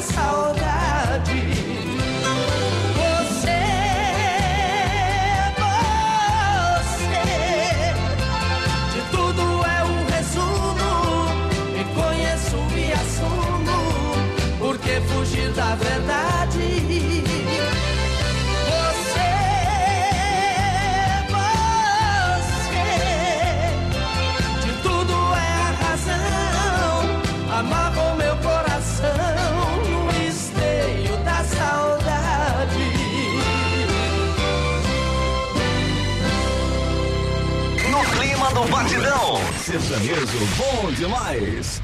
saudade. Você, de tudo é um resumo, me conheço e assumo, por que fugir da verdade? Amarrou meu coração no esteio da saudade. No clima do batidão, sertanejo bom demais.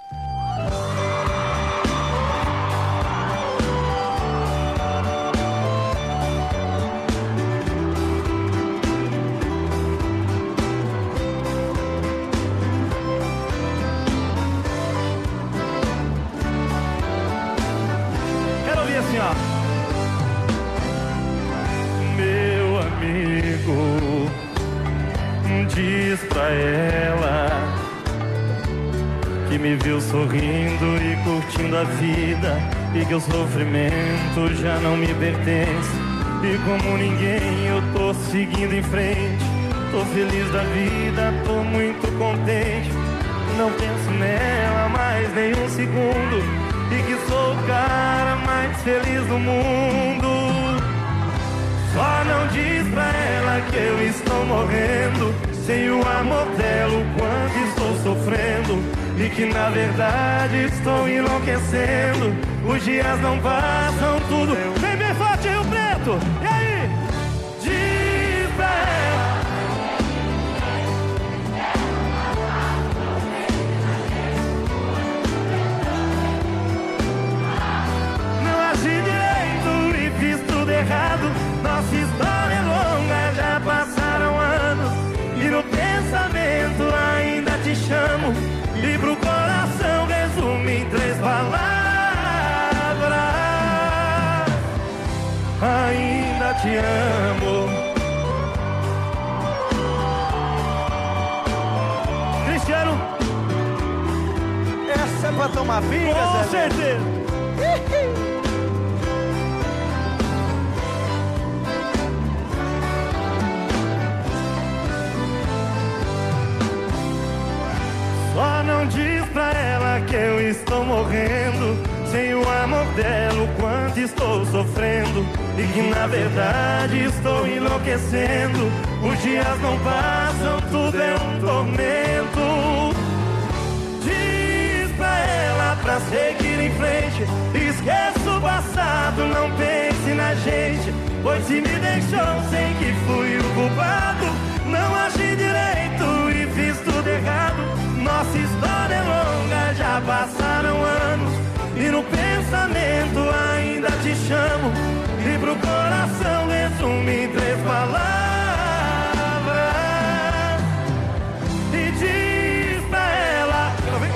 Meu amigo, diz pra ela que me viu sorrindo e curtindo a vida, e que o sofrimento já não me pertence. E como ninguém eu tô seguindo em frente, tô feliz da vida, tô muito contente. Não penso nela mais nem um segundo, e que sou o cara mais feliz do mundo. Só não diz pra ela que eu estou morrendo, sem o amor dela, o quanto estou sofrendo, e que na verdade estou enlouquecendo. Os dias não passam, tudo vem bem forte, Rio Preto. E aí? Diz pra ela. Não agi direito e fiz tudo errado. Nossa história é longa, já passaram anos, e no pensamento ainda te chamo, e pro coração resumo em 3 palavras: ainda te amo. Cristiano, essa é pra tomar pinga, com certeza. Só não diz pra ela que eu estou morrendo, sem o amor dela, o quanto estou sofrendo, e que na verdade estou enlouquecendo. Os dias não passam, tudo é um tormento. Diz pra ela pra seguir em frente, esqueça o passado, não pense na gente, pois se me deixou, sei que fui o culpado. Não agi direito e fiz tudo errado. Nossa história é longa, já passaram anos, e no pensamento ainda te chamo, e pro coração resumo em 3 palavras. E diz pra ela: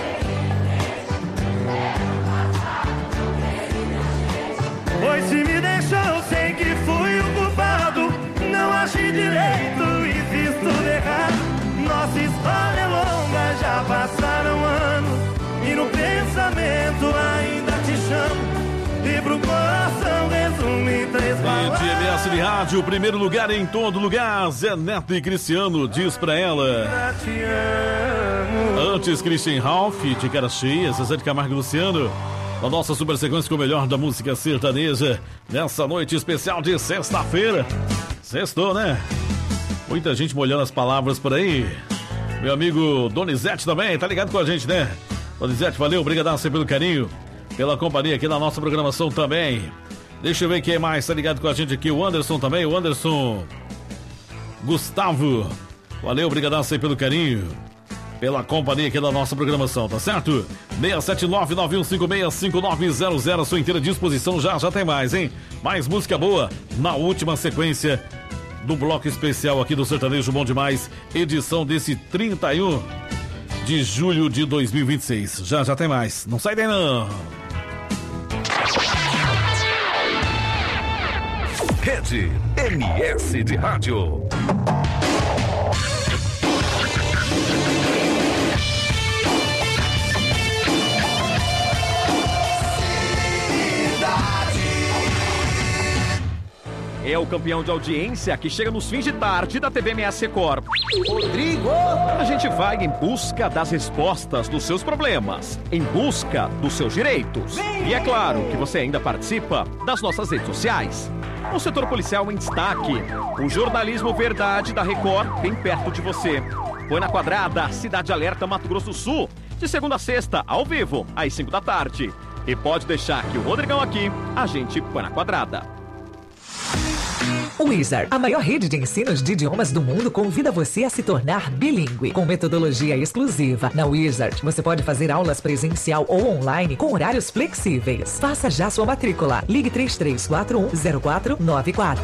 pois se me deixou, sei que fui o culpado. Não agi direito e fiz tudo errado. Nossa história é longa, já passaram anos, e no pensamento ainda te chamo, e pro coração resumo em 3 palavras. MS de Rádio, primeiro lugar em todo lugar. Zé Neto e Cristiano, diz pra ela. Te amo. Antes, Christian Ralph, de cara cheia, Zezé de Camargo e Luciano. A nossa super sequência com o melhor da música sertaneja, nessa noite especial de sexta-feira. Sextou, né? Muita gente molhando as palavras por aí. Meu amigo Donizete também, tá ligado com a gente, né? Donizete, valeu, obrigadaço pelo carinho, pela companhia aqui na nossa programação também. Deixa eu ver quem mais tá ligado com a gente aqui. O Anderson também, o Anderson Gustavo. Valeu, obrigadaço aí pelo carinho, pela companhia aqui da nossa programação, tá certo? 679-9156-5900, sua inteira disposição, já tem mais, hein? Mais música boa na última sequência do bloco especial aqui do Sertanejo Bom Demais, edição desse 31 de julho de 2026. Já tem mais, não sai daí não. Rede MS de Rádio. é o campeão de audiência que chega nos fins de tarde da TV MS Record. Rodrigo! A gente vai em busca das respostas dos seus problemas, em busca dos seus direitos. E é claro que você ainda participa das nossas redes sociais. O setor policial em destaque. O jornalismo verdade da Record bem perto de você. Põe na Quadrada, Cidade Alerta, Mato Grosso do Sul. De segunda a sexta, ao vivo, às 5 da tarde. E pode deixar que o Rodrigão aqui, a gente põe na Quadrada. Wizard, a maior rede de ensinos de idiomas do mundo, convida você a se tornar bilíngue. Com metodologia exclusiva, na Wizard, você pode fazer aulas presencial ou online com horários flexíveis. Faça já sua matrícula. Ligue 33410494.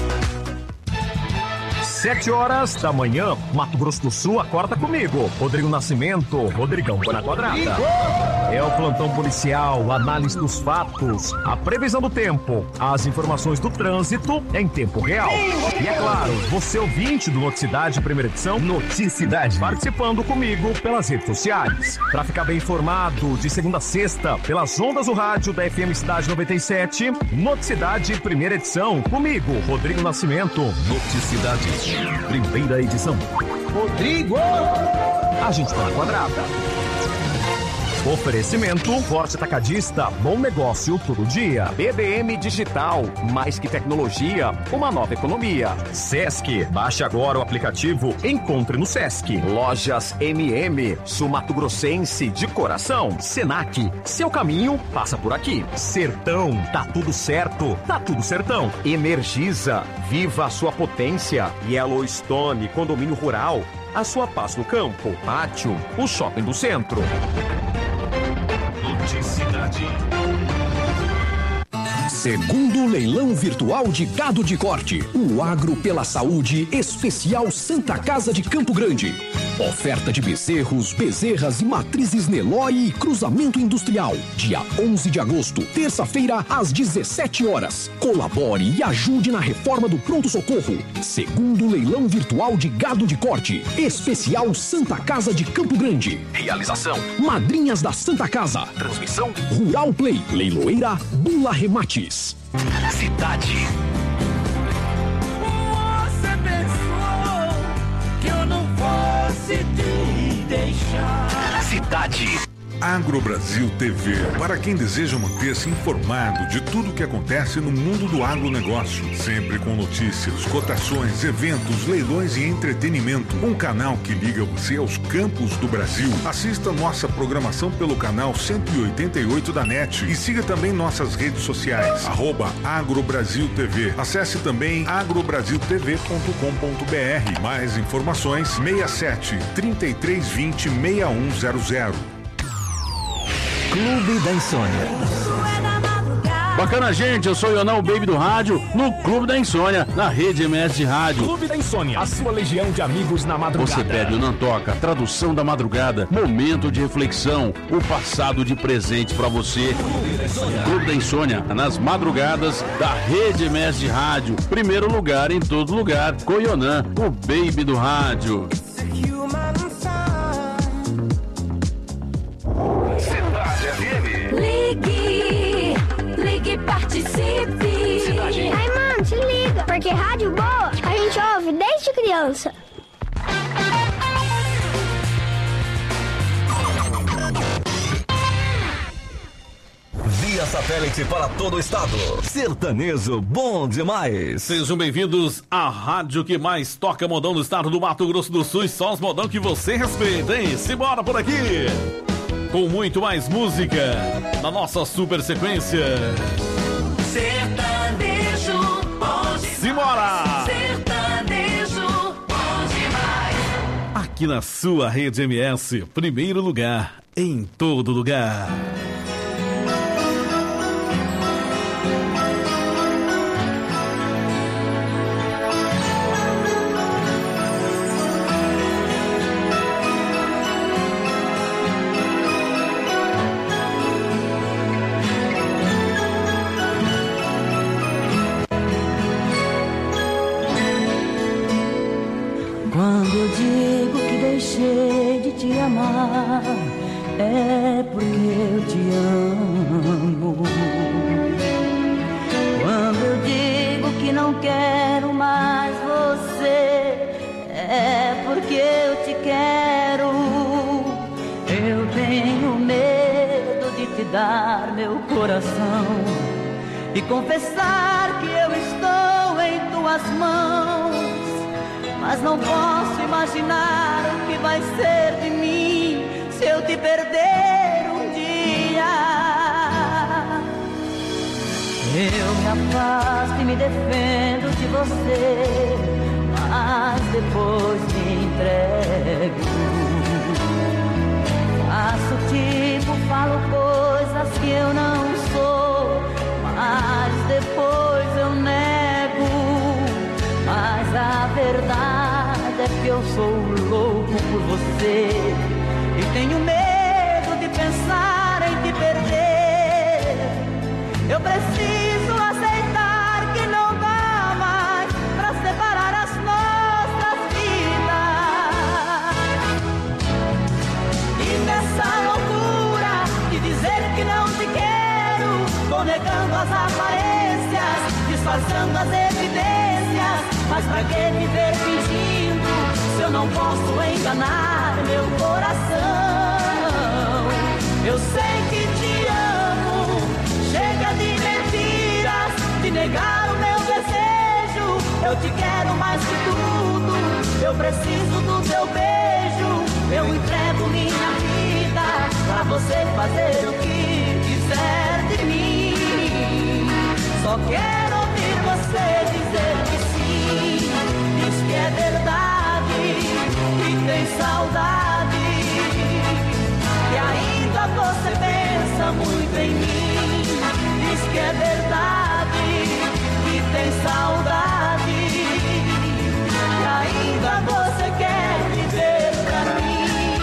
7 horas da manhã, Mato Grosso do Sul, acorda comigo. Rodrigo Nascimento, Rodrigão na Quadrada. É o plantão policial, análise dos fatos, a previsão do tempo, as informações do trânsito em tempo real. E é claro, você ouvinte do Noticidade, primeira edição, Noticidade, participando comigo pelas redes sociais. Para ficar bem informado, de segunda a sexta, pelas ondas do rádio da FM Cidade 97, Noticidade, primeira edição, comigo, Rodrigo Nascimento. Noticidade. Primeira edição. Rodrigo! A gente tá na Quadrada. Oferecimento Forte Atacadista, bom negócio todo dia. BBM Digital, mais que tecnologia, uma nova economia. Sesc, baixe agora o aplicativo, encontre no Sesc. Lojas MM, Sul Mato Grossense de coração. Senac, seu caminho passa por aqui. Sertão, tá tudo certo, tá tudo sertão. Energisa, viva a sua potência. Yellowstone, condomínio rural, a sua paz no campo. Pátio, o shopping do centro. Noticidade. Segundo leilão virtual de gado de corte, o Agro pela Saúde Especial Santa Casa de Campo Grande. Oferta de bezerros, bezerras e matrizes Nelore e cruzamento industrial. Dia 11 de agosto, terça-feira, às 17 horas. Colabore e ajude na reforma do pronto-socorro. Segundo leilão virtual de gado de corte, Especial Santa Casa de Campo Grande. Realização: Madrinhas da Santa Casa. Transmissão: Rural Play. Leiloeira Bula Remates. Cidade. Você pensou que eu não fosse te deixar? Cidade. Agro Brasil TV, para quem deseja manter-se informado de tudo o que acontece no mundo do agronegócio, sempre com notícias, cotações, eventos, leilões e entretenimento. Um canal que liga você aos campos do Brasil. Assista nossa programação pelo canal 188 da NET e siga também nossas redes sociais, @AgroBrasilTV. Acesse também agrobrasiltv.com.br. Mais informações 67 3320 6100. Clube da Insônia. Bacana, gente, eu sou o Ionão, o Baby do Rádio, no Clube da Insônia, na Rede MS de Rádio. Clube da Insônia, a sua legião de amigos na madrugada. Você pede o Não Toca, tradução da madrugada, momento de reflexão, o passado de presente pra você. Clube da Insônia, nas madrugadas da Rede MS de Rádio. Primeiro lugar em todo lugar, com o Ionan, o Baby do Rádio. Ligue, participe. Cidade. Ai, mano, se liga. Porque rádio boa a gente ouve desde criança. Via satélite para todo o estado. Sertanejo bom demais. Sejam bem-vindos à rádio que mais toca modão do estado do Mato Grosso do Sul. E só os modão que você respeita, hein? Simbora por aqui. Com muito mais música na nossa super sequência. Sertanejo bom demais. Simbora! Sertanejo bom demais. Aqui na sua Rede MS, primeiro lugar em todo lugar. Quando eu digo que deixei de te amar, é porque eu te amo. Quando eu digo que não quero mais você. É porque eu te quero. Eu tenho medo de te dar meu coração e confessar que eu estou em tuas mãos. Mas não posso imaginar o que vai ser de mim se eu te perder um dia. Eu me afasto e me defendo de você, mas depois me entrego. Faço tipo, falo coisas que eu não sou, mas depois eu nego. Mas a verdade é que eu sou louco por você e tenho medo de pensar em te perder. Eu preciso aceitar que não dá mais pra separar as nossas vidas. E nessa loucura de dizer que não te quero, vou negando as aparências, disfarçando as evidências. Mas pra que viver fingindo se eu não posso enganar meu coração? Eu sei que te amo, chega de mentiras, de negar o meu desejo. Eu te quero mais que tudo, eu preciso do teu beijo. Eu entrego minha vida pra você fazer o que quiser de mim. Só quero ouvir você dizer que sim, diz que é verdade, que tem saudade, que ainda você pensa muito em mim. Diz que é verdade, que tem saudade, que ainda você quer viver pra mim.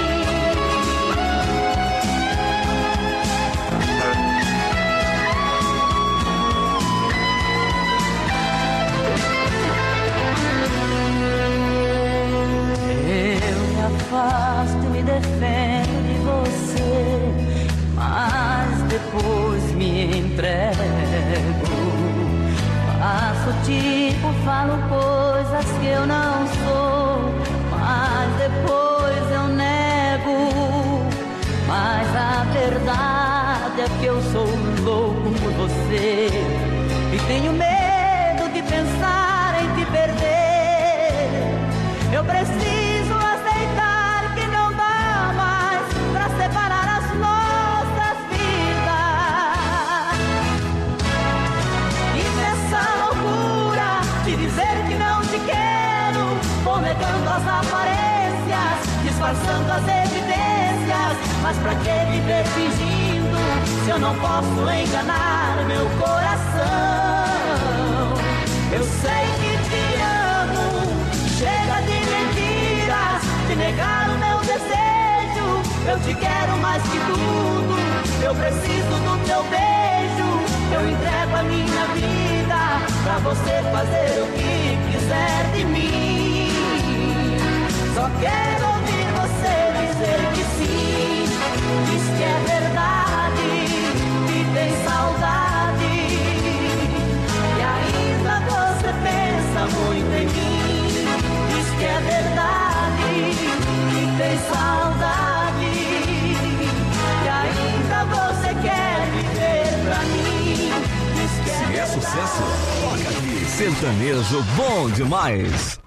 Afasto e me defendo de você, mas depois me entrego. Faço tipo, falo coisas que eu não sou, mas depois eu nego. Mas a verdade é que eu sou louco por você e tenho medo de pensar em te perder. Eu preciso aceitar que não dá mais pra separar as nossas vidas. E nessa loucura de dizer que não te quero, vou negando as aparências, disfarçando as evidências. Mas pra que viver fingindo se eu não posso enganar meu coração? Eu sei que te amo, chega de mentiras, de negar o meu desejo. Eu te quero mais que tudo, eu preciso do teu beijo. Eu entrego a minha vida pra você fazer o que quiser de mim. Só quero ouvir você dizer que sim, diz que é verdade, que tem saudade, e ainda você pensa muito em mim. Diz que é verdade, que tem saudade, e ainda você quer viver pra mim. Diz que Se é sucesso, toca aqui. Sertanejo bom demais.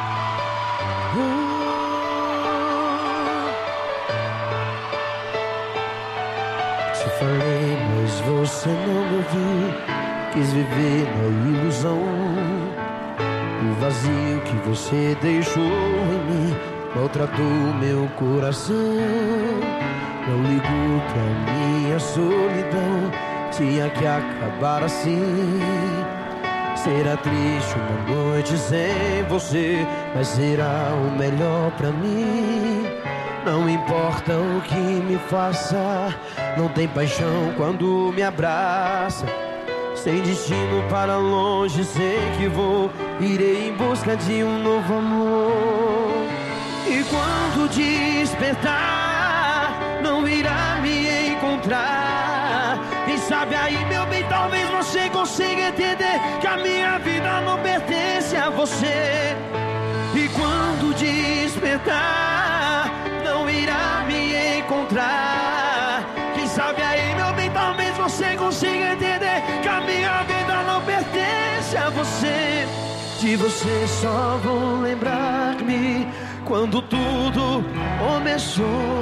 Te falei, mas você não me ouviu. Quis viver na ilusão. O vazio que você deixou em mim maltratou meu coração. Não ligou pra minha solidão, tinha que acabar assim. Será triste uma noite sem você, mas será o melhor pra mim. Não importa o que me faça, não tem paixão quando me abraça. Sem destino para longe, sei que vou, irei em busca de um novo amor. E quando despertar, não irá me encontrar. E sabe aí, meu bem, talvez você consiga entender que a minha vida não pertence a você. E quando despertar, não irá me encontrar. Quem sabe aí, meu bem, talvez você consiga entender que a minha vida não pertence a você. De você só vou lembrar-me quando tudo começou.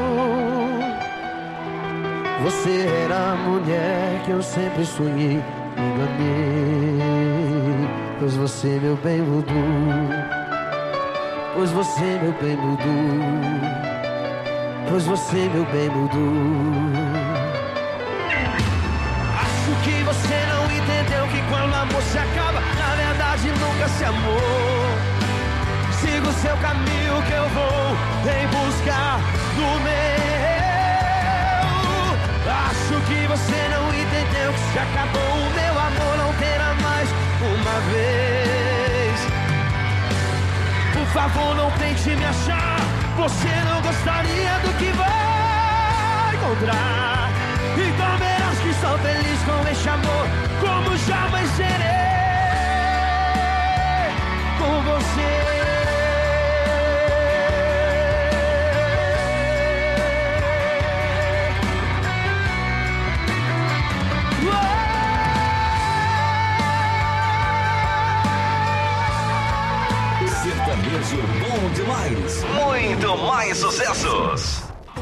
Você era a mulher que eu sempre sonhei, me enganei. Pois você, meu bem, mudou. Pois você, meu bem, mudou. Pois você, meu bem, mudou. Acho que você não entendeu que quando o amor se acaba, na verdade nunca se amou. Siga o seu caminho que eu vou em busca do meu. Acho que você não entendeu que se acabou o meu amor, não terá mais uma vez. Por favor, não tente me achar, você não gostaria do que vai encontrar. Então verás que sou feliz com este amor, como jamais serei com você. Sertanejo bom demais. Muito mais sucessos.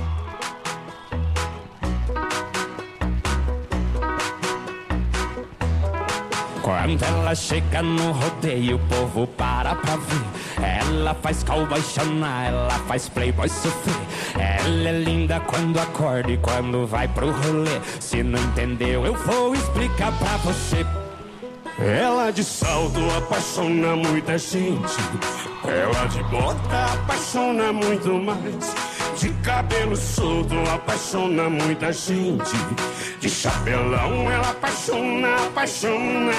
Quando ela chega no rodeio, o povo para pra ver. Ela faz cowboy chorar, ela faz playboy sofrer. Ela é linda quando acorda e quando vai pro rolê. Se não entendeu, eu vou explicar pra você. Ela de salto apaixona muita gente. Ela de bota apaixona muito mais. De cabelo solto apaixona muita gente. De chapelão ela apaixona, apaixona.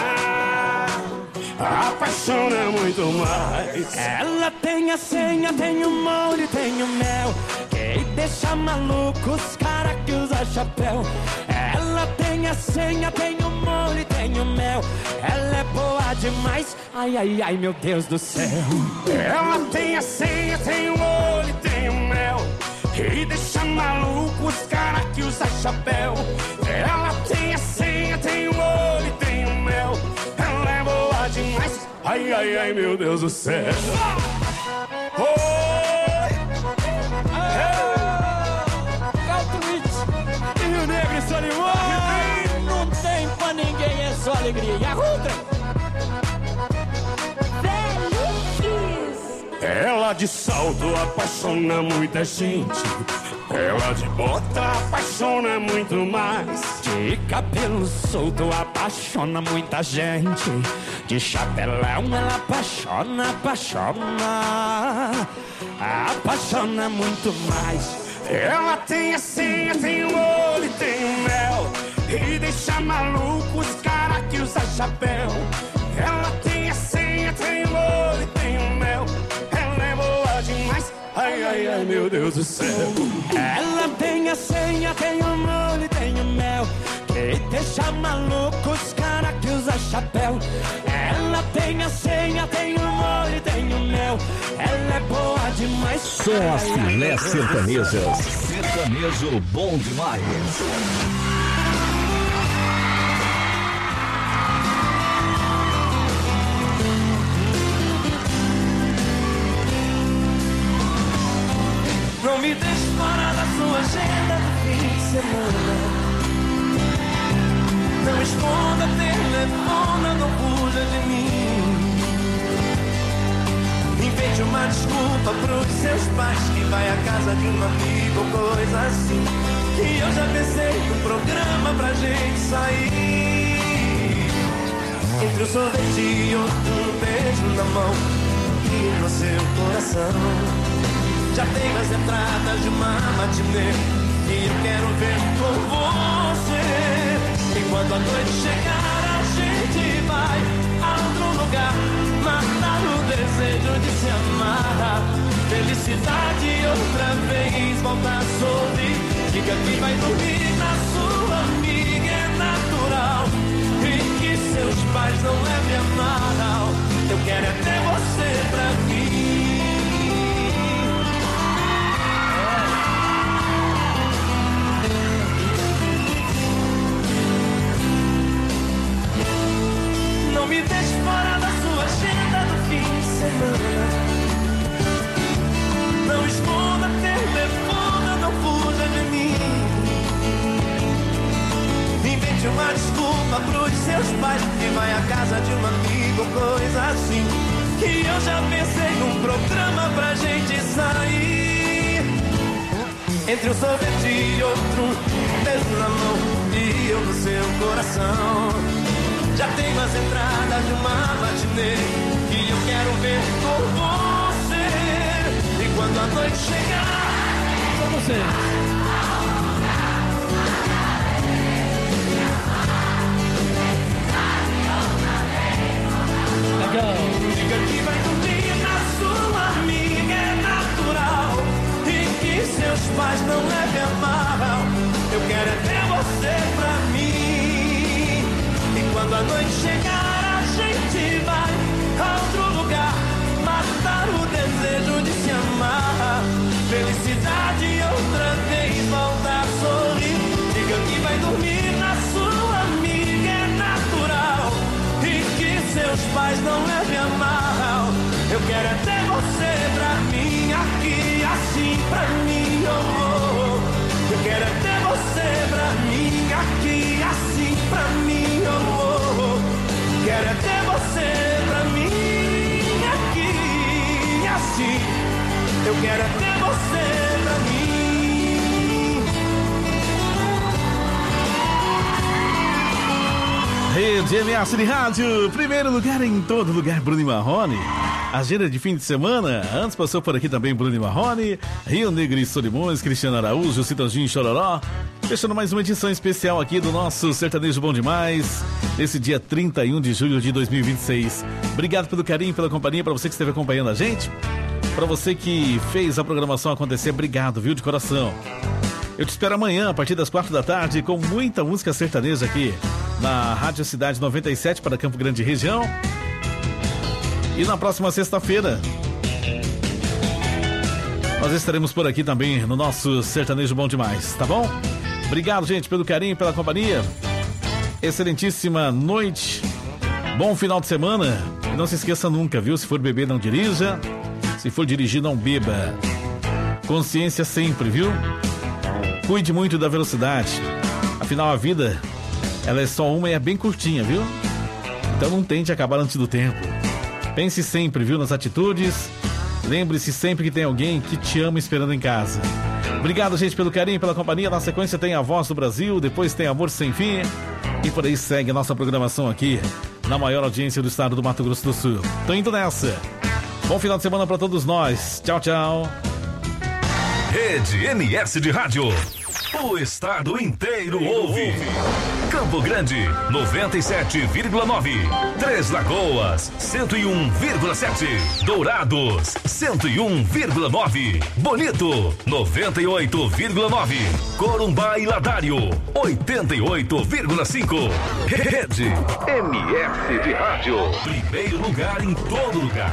Apaixona muito mais. Ela tem a senha, tem o molho, tem o mel, que deixa maluco os caras que usa chapéu. Ela tem a senha, tem o molho, tem o mel. Ela é boa demais, ai, ai, ai, meu Deus do céu. Ela tem a senha, tem o molho, tem o mel, que deixa maluco os caras que usa chapéu. Ela tem a senha, tem o molho, tem o mel. Ela é boa demais, ai, ai, ai, meu Deus do céu. Rio Negro e Solimão, não tem pra ninguém, é só alegria. E a Rutra? Ela de salto apaixona muita gente. Ela de bota apaixona muito mais. De cabelo solto apaixona muita gente. De chapelão ela apaixona, apaixona. Apaixona muito mais. Ela tem a senha, tem o olho, tem o mel, e deixa maluco os caras que usa chapéu. Ela tem a senha, tem o olho, tem o mel. Ela é boa demais, ai, ai, ai, meu Deus do céu. Ela tem a senha, tem o molho, tem o mel, que deixa maluco os caras que usa chapéu. Ela tem a senha, tem o molho, tem o mel. Ela é boa demais. Só as filé sertanejas. Sertanejo bom demais. Não me deixe fora da sua agenda do fim de semana. Não esconda, telefona, não fuja de mim. Invente uma desculpa pros seus pais, que vai à casa de um amigo ou coisa assim. E eu já pensei num programa pra gente sair. Entre um sorvete e outro beijo na mão e no seu coração. Já tenho as entradas de uma matinê e eu quero ver com você. Enquanto a noite chegar, a gente vai a outro lugar, matar o desejo de se amar. Felicidade outra vez, volta a sorrir. Diga que vai dormir na sua amiga, é natural. me deixe fora da sua agenda do fim de semana. Não esconda telefone, não fuja de mim. Invente uma desculpa pros seus pais que vai à casa de um amigo, coisa assim. Que eu já pensei num programa pra gente sair. Entre um sorvete e outro, um beijo na mão e eu no seu coração. Já tenho as entradas de uma matinê que eu quero ver com você. E quando a noite chegar, só você. Diga que vai dormir na sua amiga, é natural. E que seus pais não levem a mal. Eu quero é ter você pra mim. E quando a noite chegar, a gente vai a outro lugar, matar o desejo de se amar. Felicidade outra vez, volta a sorrir. Diga que vai dormir na sua amiga, é natural. Seus pais não levem a mal. Eu quero é ter você pra mim aqui, assim pra mim, oh, oh. Eu quero é ter você pra mim aqui, assim pra mim, oh, oh. Quero é ter você pra mim aqui, assim. Eu quero é ter você pra mim. Rede MS de Rádio, primeiro lugar em todo lugar, Bruno e Marrone. Agenda de fim de semana, antes passou por aqui também Bruno e Marrone, Rio Negro e Solimões, Cristiano Araújo, Citãozinho e Chororó. Fechando mais uma edição especial aqui do nosso Sertanejo Bom Demais, nesse dia 31 de julho de 2026. Obrigado pelo carinho, pela companhia, para você que esteve acompanhando a gente. Para você que fez a programação acontecer, obrigado, viu, de coração. Eu te espero amanhã, a partir das 4 da tarde, com muita música sertaneja aqui na Rádio Cidade 97 para Campo Grande região. E na próxima sexta-feira nós estaremos por aqui também no nosso Sertanejo Bom Demais, tá bom? Obrigado, gente, pelo carinho, pela companhia. Excelentíssima noite, bom final de semana. E não se esqueça nunca, viu? Se for beber, não dirija. Se for dirigir, não beba. Consciência sempre, viu? Cuide muito da velocidade. Afinal, a vida, ela é só uma e é bem curtinha, viu? Então não tente acabar antes do tempo. Pense sempre, viu, nas atitudes. Lembre-se sempre que tem alguém que te ama esperando em casa. Obrigado, gente, pelo carinho, pela companhia. Na sequência tem A Voz do Brasil, depois tem Amor Sem Fim. E por aí segue a nossa programação aqui na maior audiência do estado do Mato Grosso do Sul. Tô indo nessa. Bom final de semana pra todos nós. Tchau, tchau. Rede MS de Rádio. O estado inteiro ouve. Campo Grande, 97,9. Três Lagoas, 101,7. Dourados, 101,9. Bonito, 98,9. Corumbá e Ladário, 88,5. Rede MS de Rádio. Primeiro lugar em todo lugar.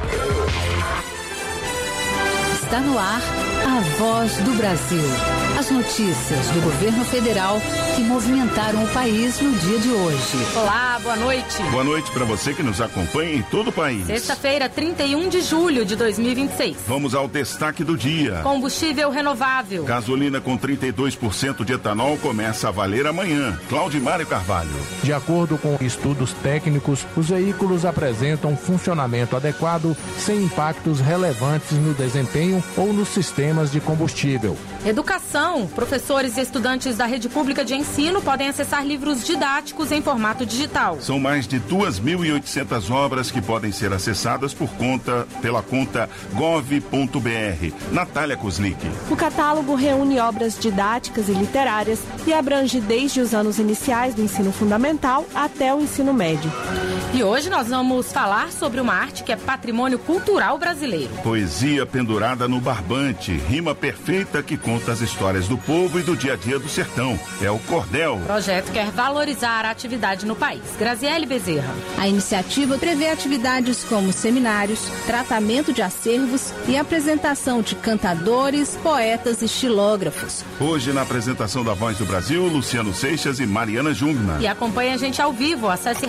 Está no ar a Voz do Brasil. As notícias do governo federal que movimentaram o país no dia de hoje. Olá, boa noite. Boa noite para você que nos acompanha em todo o país. Sexta-feira, 31 de julho de 2026. Vamos ao destaque do dia. Combustível renovável. Gasolina com 32% de etanol começa a valer amanhã. Claudimário Carvalho. De acordo com estudos técnicos, os veículos apresentam funcionamento adequado, sem impactos relevantes no desempenho ou nos sistemas de combustível. Educação. Professores e estudantes da rede pública de ensino podem acessar livros didáticos em formato digital. São mais de 2.800 obras que podem ser acessadas pela conta gov.br. Natália Kozlik. O catálogo reúne obras didáticas e literárias e abrange desde os anos iniciais do ensino fundamental até o ensino médio. E hoje nós vamos falar sobre uma arte que é patrimônio cultural brasileiro. Poesia pendurada no barbante, rima perfeita que conta conta as histórias do povo e do dia a dia do sertão. É o Cordel. O projeto quer valorizar a atividade no país. Graziele Bezerra. A iniciativa prevê atividades como seminários, tratamento de acervos e apresentação de cantadores, poetas e xilógrafos. Hoje, na apresentação da Voz do Brasil, Luciano Seixas e Mariana Jungmann. E acompanhe a gente ao vivo. Acesse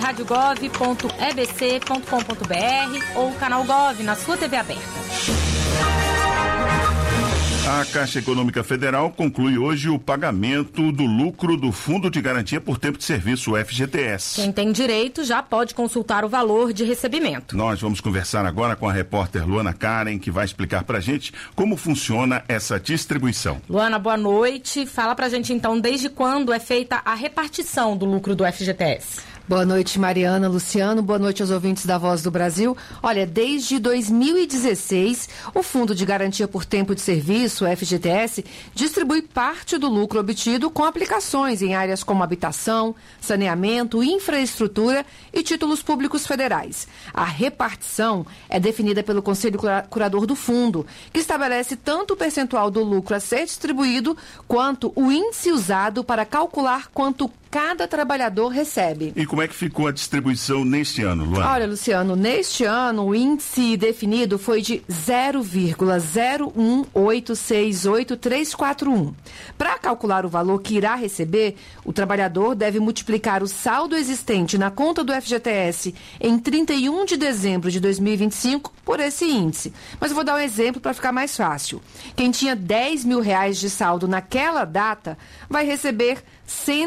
radiogov.ebc.com.br ou o canal Gov na sua TV aberta. A Caixa Econômica Federal conclui hoje o pagamento do lucro do Fundo de Garantia por Tempo de Serviço, o FGTS. Quem tem direito já pode consultar o valor de recebimento. Nós vamos conversar agora com a repórter Luana Karen, que vai explicar pra gente como funciona essa distribuição. Luana, boa noite. Fala pra gente então desde quando é feita a repartição do lucro do FGTS. Boa noite, Mariana, Luciano. Boa noite aos ouvintes da Voz do Brasil. Olha, desde 2016, o Fundo de Garantia por Tempo de Serviço, o FGTS, distribui parte do lucro obtido com aplicações em áreas como habitação, saneamento, infraestrutura e títulos públicos federais. A repartição é definida pelo Conselho Curador do Fundo, que estabelece tanto o percentual do lucro a ser distribuído quanto o índice usado para calcular quanto cada trabalhador recebe. E como é que ficou a distribuição neste ano, Luana? Olha, Luciano, neste ano o índice definido foi de 0,01868,341. Para calcular o valor que irá receber, o trabalhador deve multiplicar o saldo existente na conta do FGTS em 31 de dezembro de 2025 por esse índice. Mas eu vou dar um exemplo para ficar mais fácil. Quem tinha R$10 mil de saldo naquela data vai receber R$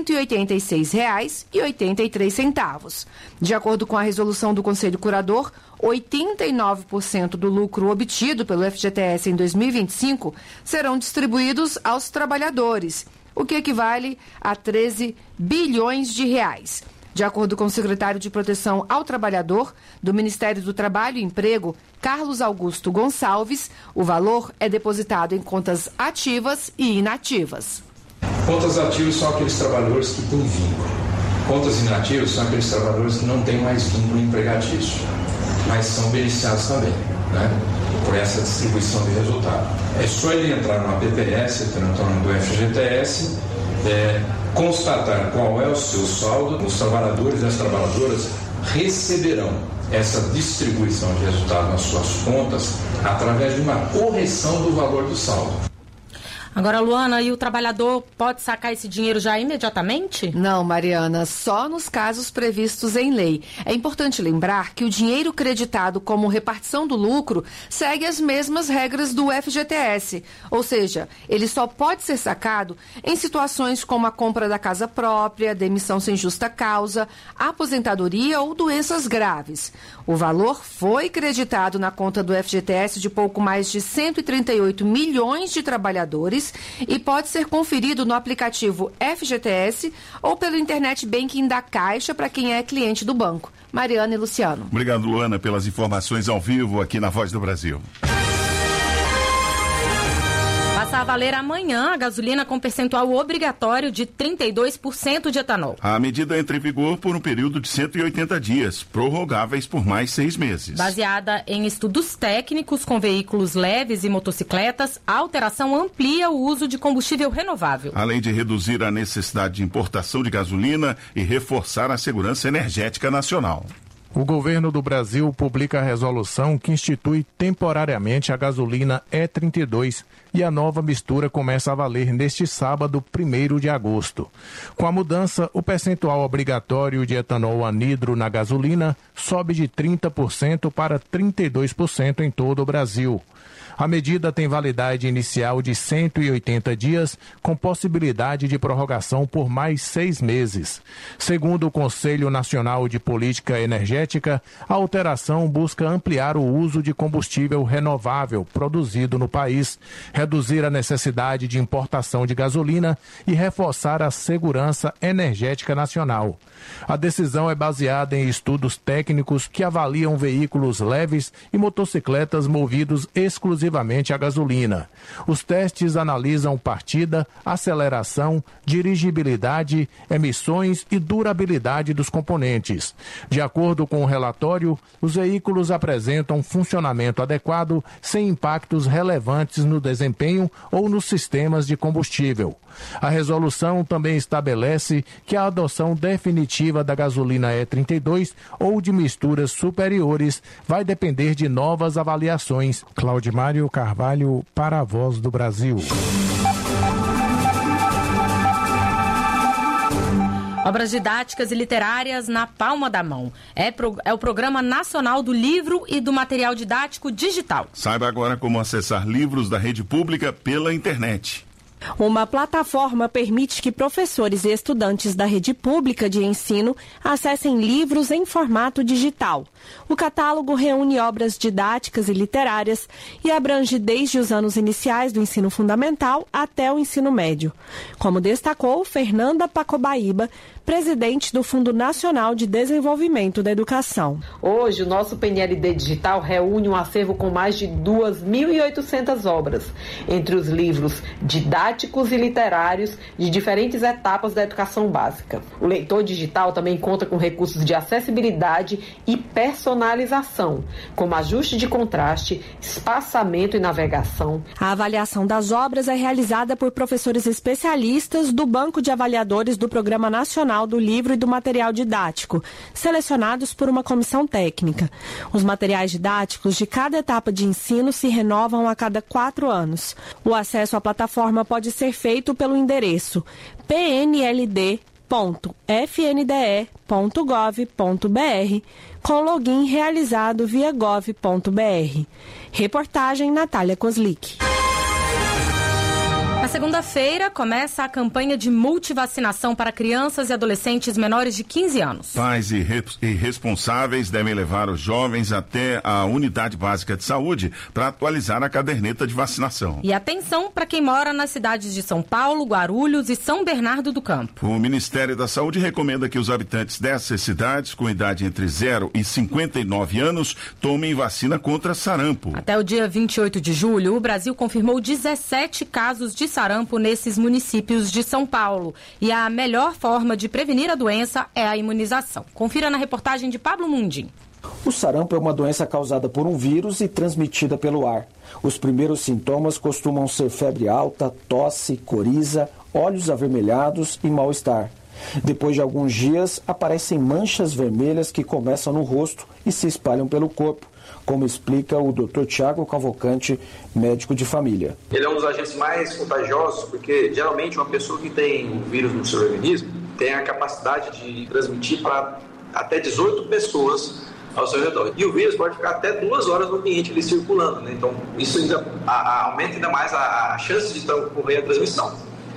186,83. De acordo com a resolução do Conselho Curador, 89% do lucro obtido pelo FGTS em 2025 serão distribuídos aos trabalhadores, o que equivale a 13 bilhões de reais. De acordo com o secretário de Proteção ao Trabalhador do Ministério do Trabalho e Emprego, Carlos Augusto Gonçalves, o valor é depositado em contas ativas e inativas. Contas ativas são aqueles trabalhadores que têm vínculo. Contas inativas são aqueles trabalhadores que não têm mais vínculo empregatício, mas são beneficiados também, né, por essa distribuição de resultado. É só ele entrar no APPS, entrar do FGTS, constatar qual é o seu saldo. Os trabalhadores e as trabalhadoras receberão essa distribuição de resultado nas suas contas através de uma correção do valor do saldo. Agora, Luana, e o trabalhador pode sacar esse dinheiro já imediatamente? Não, Mariana, só nos casos previstos em lei. É importante lembrar que o dinheiro creditado como repartição do lucro segue as mesmas regras do FGTS. Ou seja, ele só pode ser sacado em situações como a compra da casa própria, demissão sem justa causa, aposentadoria ou doenças graves. O valor foi creditado na conta do FGTS de pouco mais de 138 milhões de trabalhadores e pode ser conferido no aplicativo FGTS ou pelo Internet Banking da Caixa para quem é cliente do banco. Mariana e Luciano. Obrigado, Luana, pelas informações ao vivo aqui na Voz do Brasil. Passa a valer amanhã a gasolina com percentual obrigatório de 32% de etanol. A medida entra em vigor por um período de 180 dias, prorrogáveis por mais 6 meses. Baseada em estudos técnicos com veículos leves e motocicletas, a alteração amplia o uso de combustível renovável. Além de reduzir a necessidade de importação de gasolina e reforçar a segurança energética nacional. O governo do Brasil publica a resolução que institui temporariamente a gasolina E32 e a nova mistura começa a valer neste sábado, 1º de agosto. Com a mudança, o percentual obrigatório de etanol anidro na gasolina sobe de 30% para 32% em todo o Brasil. A medida tem validade inicial de 180 dias, com possibilidade de prorrogação por mais 6 meses. Segundo o Conselho Nacional de Política Energética, a alteração busca ampliar o uso de combustível renovável produzido no país, reduzir a necessidade de importação de gasolina e reforçar a segurança energética nacional. A decisão é baseada em estudos técnicos que avaliam veículos leves e motocicletas movidos exclusivamente exclusivamente a gasolina. Os testes analisam partida, aceleração, dirigibilidade, emissões e durabilidade dos componentes. De acordo com o relatório, os veículos apresentam funcionamento adequado, sem impactos relevantes no desempenho ou nos sistemas de combustível. A resolução também estabelece que a adoção definitiva da gasolina E32 ou de misturas superiores vai depender de novas avaliações. Claudimário Carvalho, para a Voz do Brasil. Obras didáticas e literárias na palma da mão. É o Programa Nacional do Livro e do Material Didático Digital. Saiba agora como acessar livros da rede pública pela internet. Uma plataforma permite que professores e estudantes da rede pública de ensino acessem livros em formato digital. O catálogo reúne obras didáticas e literárias e abrange desde os anos iniciais do ensino fundamental até o ensino médio. Como destacou Fernanda Pacobaíba, presidente do Fundo Nacional de Desenvolvimento da Educação. Hoje, o nosso PNLD Digital reúne um acervo com mais de 2.800 obras, entre os livros didáticos e literários de diferentes etapas da educação básica. O leitor digital também conta com recursos de acessibilidade e personalização, como ajuste de contraste, espaçamento e navegação. A avaliação das obras é realizada por professores especialistas do Banco de Avaliadores do Programa Nacional do Livro e do Material Didático, selecionados por uma comissão técnica. Os materiais didáticos de cada etapa de ensino se renovam a cada 4 anos. O acesso à plataforma pode ser feito pelo endereço pnld.fnde.gov.br, com login realizado via gov.br. Reportagem Natália Kozlik. Na segunda-feira, começa a campanha de multivacinação para crianças e adolescentes menores de 15 anos. Pais e responsáveis devem levar os jovens até a unidade básica de saúde para atualizar a caderneta de vacinação. E atenção para quem mora nas cidades de São Paulo, Guarulhos e São Bernardo do Campo. O Ministério da Saúde recomenda que os habitantes dessas cidades, com idade entre 0 e 59 anos, tomem vacina contra sarampo. Até o dia 28 de julho, o Brasil confirmou 17 casos de sarampo nesses municípios de São Paulo. E a melhor forma de prevenir a doença é a imunização. Confira na reportagem de Pablo Mundim. O sarampo é uma doença causada por um vírus e transmitida pelo ar. Os primeiros sintomas costumam ser febre alta, tosse, coriza, olhos avermelhados e mal-estar. Depois de alguns dias, aparecem manchas vermelhas que começam no rosto e se espalham pelo corpo, como explica o Dr. Tiago Cavalcante, médico de família. Ele é um dos agentes mais contagiosos, porque geralmente uma pessoa que tem o vírus no seu organismo tem a capacidade de transmitir para até 18 pessoas ao seu redor. E o vírus pode ficar até 2 horas no ambiente ali circulando, né? Então isso ainda aumenta ainda mais a chance de ocorrer a transmissão.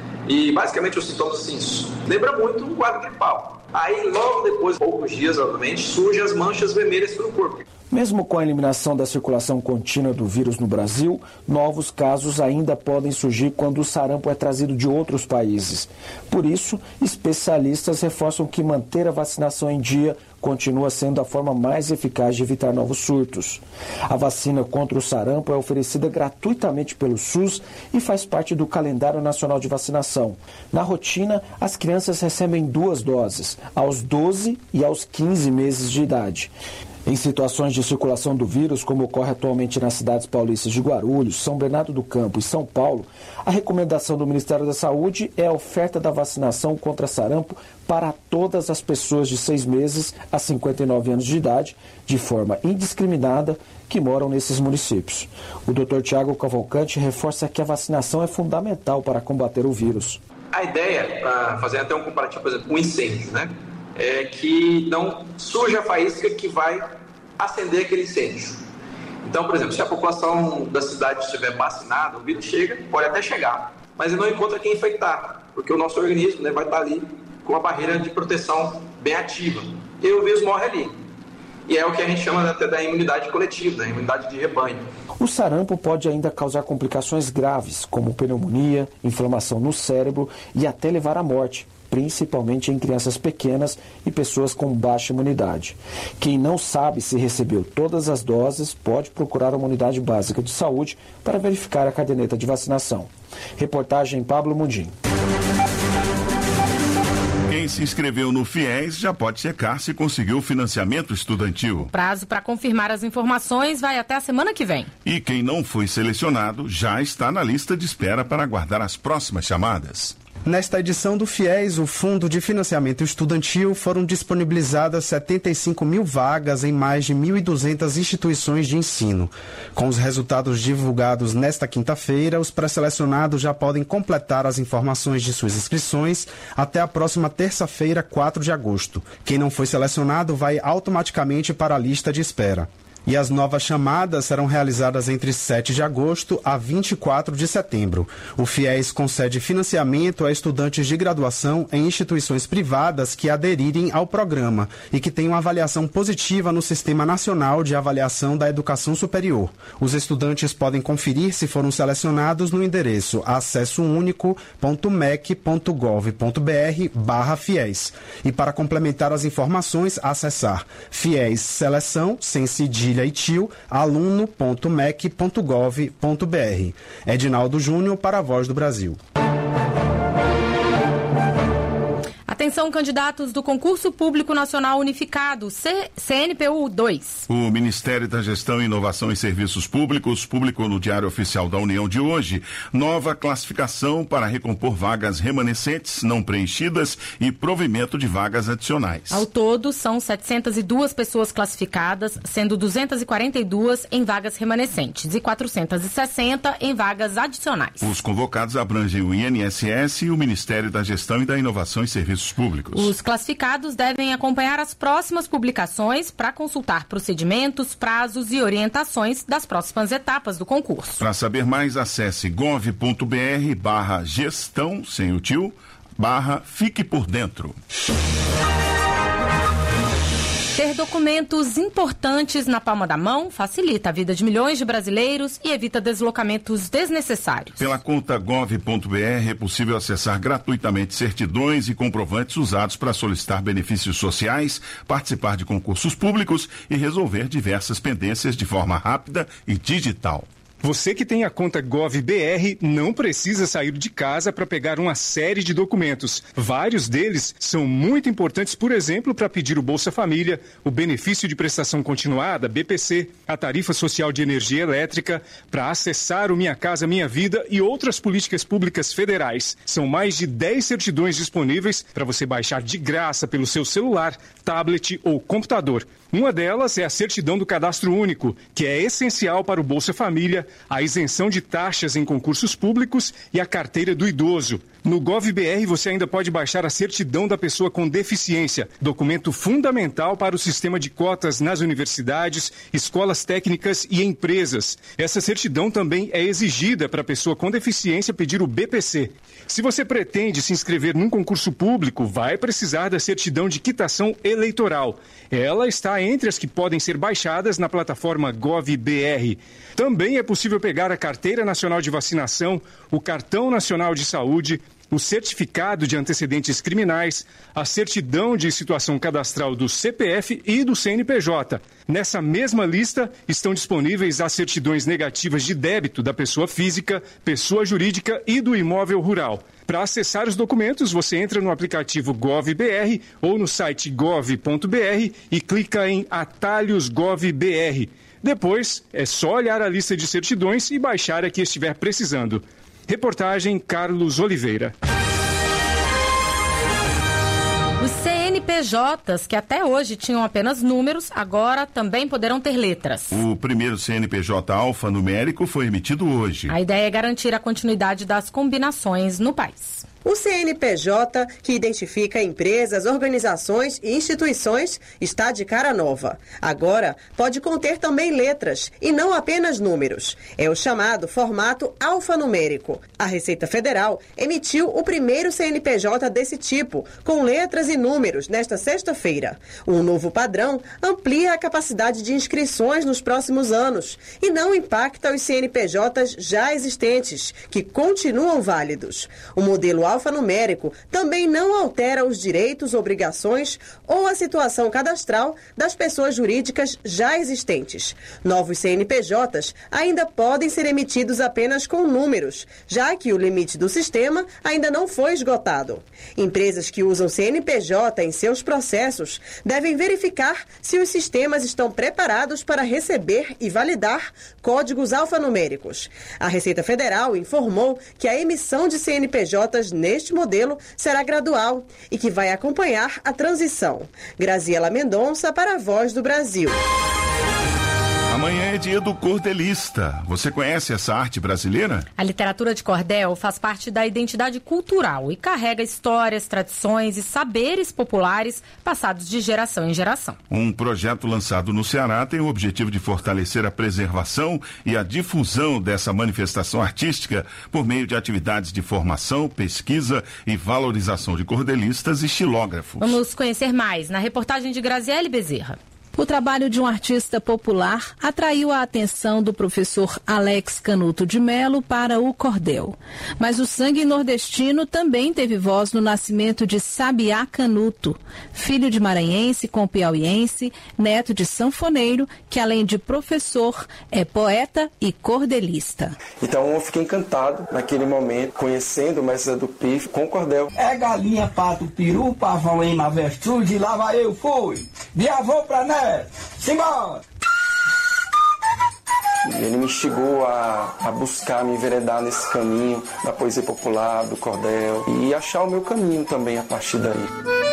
E basicamente os sintomas assim, lembra muito um quadro gripal. Aí logo depois, poucos dias, obviamente, surgem as manchas vermelhas pelo corpo. Mesmo com a eliminação da circulação contínua do vírus no Brasil, novos casos ainda podem surgir quando o sarampo é trazido de outros países. Por isso, especialistas reforçam que manter a vacinação em dia continua sendo a forma mais eficaz de evitar novos surtos. A vacina contra o sarampo é oferecida gratuitamente pelo SUS e faz parte do calendário nacional de vacinação. Na rotina, as crianças recebem 2 doses, aos 12 e aos 15 meses de idade. Em situações de circulação do vírus, como ocorre atualmente nas cidades paulistas de Guarulhos, São Bernardo do Campo e São Paulo, a recomendação do Ministério da Saúde é a oferta da vacinação contra sarampo para todas as pessoas de 6 meses a 59 anos de idade, de forma indiscriminada, que moram nesses municípios. O Dr. Tiago Cavalcante reforça que a vacinação é fundamental para combater o vírus. A ideia, para fazer até um comparativo, por exemplo, com incêndio, né? É que não surja a faísca que vai acender aquele incêndio. Então, por exemplo, se a população da cidade estiver vacinada, o vírus chega, pode até chegar, mas ele não encontra quem infectar, porque o nosso organismo, né, vai estar ali com uma barreira de proteção bem ativa. E o vírus morre ali. E é o que a gente chama até da imunidade coletiva, da imunidade de rebanho. O sarampo pode ainda causar complicações graves, como pneumonia, inflamação no cérebro e até levar à morte. principalmente em crianças pequenas e pessoas com baixa imunidade. Quem não sabe se recebeu todas as doses pode procurar uma unidade básica de saúde para verificar a caderneta de vacinação. Reportagem Pablo Mundim. Quem se inscreveu no FIES já pode checar se conseguiu financiamento estudantil. O prazo para confirmar as informações vai até a semana que vem. E quem não foi selecionado já está na lista de espera para aguardar as próximas chamadas. Nesta edição do FIES, o Fundo de Financiamento Estudantil, foram disponibilizadas 75 mil vagas em mais de 1.200 instituições de ensino. Com os resultados divulgados nesta quinta-feira, os pré-selecionados já podem completar as informações de suas inscrições até a próxima terça-feira, 4 de agosto. Quem não foi selecionado vai automaticamente para a lista de espera. E as novas chamadas serão realizadas entre 7 de agosto a 24 de setembro. O FIES concede financiamento a estudantes de graduação em instituições privadas que aderirem ao programa e que tenham avaliação positiva no Sistema Nacional de Avaliação da Educação Superior. Os estudantes podem conferir se foram selecionados no endereço acessounico.mec.gov.br/FIES. E para complementar as informações, acessar FIES Seleção, sem cedilha e tio, aluno.mec.gov.br. Edinaldo Júnior para a Voz do Brasil. Atenção, candidatos do Concurso Público Nacional Unificado, CNPU 2. O Ministério da Gestão, Inovação e Serviços Públicos publicou no Diário Oficial da União de hoje nova classificação para recompor vagas remanescentes não preenchidas e provimento de vagas adicionais. Ao todo, são 702 pessoas classificadas, sendo 242 em vagas remanescentes e 460 em vagas adicionais. Os convocados abrangem o INSS e o Ministério da Gestão e da Inovação e Serviços Públicos. Os classificados devem acompanhar as próximas publicações para consultar procedimentos, prazos e orientações das próximas etapas do concurso. Para saber mais, acesse gov.br/gestão, sem o tio, /fique por dentro. Ter documentos importantes na palma da mão facilita a vida de milhões de brasileiros e evita deslocamentos desnecessários. Pela conta gov.br é possível acessar gratuitamente certidões e comprovantes usados para solicitar benefícios sociais, participar de concursos públicos e resolver diversas pendências de forma rápida e digital. Você que tem a conta GovBR não precisa sair de casa para pegar uma série de documentos. Vários deles são muito importantes, por exemplo, para pedir o Bolsa Família, o benefício de prestação continuada, BPC, a tarifa social de energia elétrica, para acessar o Minha Casa Minha Vida e outras políticas públicas federais. São mais de 10 certidões disponíveis para você baixar de graça pelo seu celular, tablet ou computador. Uma delas é a certidão do Cadastro Único, que é essencial para o Bolsa Família, a isenção de taxas em concursos públicos e a carteira do idoso. No GovBR você ainda pode baixar a certidão da pessoa com deficiência, documento fundamental para o sistema de cotas nas universidades, escolas técnicas e empresas. Essa certidão também é exigida para a pessoa com deficiência pedir o BPC. Se você pretende se inscrever num concurso público, vai precisar da certidão de quitação eleitoral. Ela está entre as que podem ser baixadas na plataforma GovBR. Também é possível pegar a Carteira Nacional de Vacinação, o Cartão Nacional de Saúde, o certificado de antecedentes criminais, a certidão de situação cadastral do CPF e do CNPJ. Nessa mesma lista estão disponíveis as certidões negativas de débito da pessoa física, pessoa jurídica e do imóvel rural. Para acessar os documentos, você entra no aplicativo GovBR ou no site gov.br e clica em Atalhos GovBR. Depois, é só olhar a lista de certidões e baixar a que estiver precisando. Reportagem Carlos Oliveira. Os CNPJs, que até hoje tinham apenas números, agora também poderão ter letras. O primeiro CNPJ alfanumérico foi emitido hoje. A ideia é garantir a continuidade das combinações no país. O CNPJ, que identifica empresas, organizações e instituições, está de cara nova. Agora, pode conter também letras e não apenas números. É o chamado formato alfanumérico. A Receita Federal emitiu o primeiro CNPJ desse tipo, com letras e números, nesta sexta-feira. Um novo padrão amplia a capacidade de inscrições nos próximos anos e não impacta os CNPJs já existentes, que continuam válidos. O modelo alfanumérico também não altera os direitos, obrigações ou a situação cadastral das pessoas jurídicas já existentes. Novos CNPJs ainda podem ser emitidos apenas com números, já que o limite do sistema ainda não foi esgotado. Empresas que usam CNPJ em seus processos devem verificar se os sistemas estão preparados para receber e validar códigos alfanuméricos. A Receita Federal informou que a emissão de CNPJs neste modelo será gradual e que vai acompanhar a transição. Graziela Mendonça para a Voz do Brasil. Amanhã é dia do cordelista. Você conhece essa arte brasileira? A literatura de cordel faz parte da identidade cultural e carrega histórias, tradições e saberes populares passados de geração em geração. Um projeto lançado no Ceará tem o objetivo de fortalecer a preservação e a difusão dessa manifestação artística por meio de atividades de formação, pesquisa e valorização de cordelistas e xilógrafos. Vamos conhecer mais na reportagem de Graziele Bezerra. O trabalho de um artista popular atraiu a atenção do professor Alex Canuto de Melo para o cordel. Mas o sangue nordestino também teve voz no nascimento de Sabiá Canuto, filho de maranhense com piauiense, neto de sanfoneiro, que além de professor, é poeta e cordelista. Então eu fiquei encantado naquele momento, conhecendo o mestre do Pif com o cordel. É galinha, pato, peru, pavão em avestruz, e lá vai eu fui, de avô pra neto. Simbora! Ele me instigou a buscar, me enveredar nesse caminho da poesia popular, do cordel e achar o meu caminho também a partir daí.